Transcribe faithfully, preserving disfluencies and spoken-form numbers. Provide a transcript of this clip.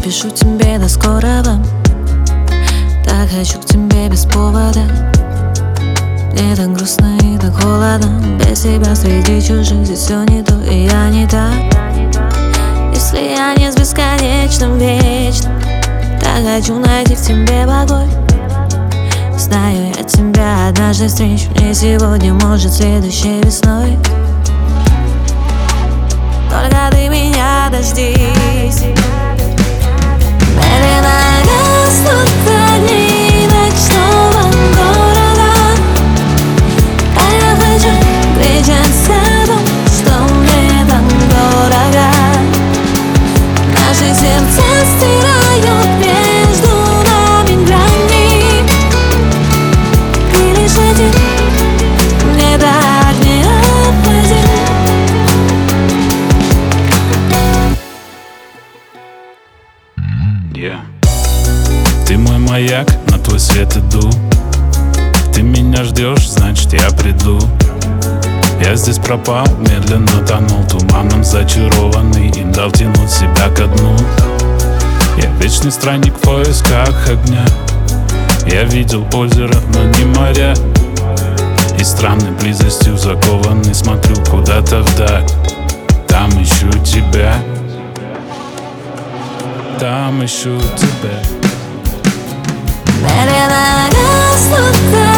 напишу тебе до скорого. Так хочу к тебе без повода. Мне так грустно и так холодно. Без тебя среди чужих здесь все не то, и я не так. Если я не с бесконечным вечным, так хочу найти в тебе покой. Знаю, я тебя однажды встречу, не сегодня, может, следующей весной. Только ты меня дождись. Медленно гаснут огни ночного города, а я хочу встречаться с том, что мне так дорого. Наши сердца стирают между нами грани, и лишь один мне так необходим. Yeah. Ты мой маяк, на твой свет иду. Ты меня ждешь, значит я приду. Я здесь пропал, медленно тонул, туманом зачарованный, и дал тянуть себя ко дну. Я вечный странник в поисках огня. Я видел озеро, но не моря, и странной близостью закованный смотрю куда-то вдаль. Там ищу тебя, там ищу тебя. Медленно гаснут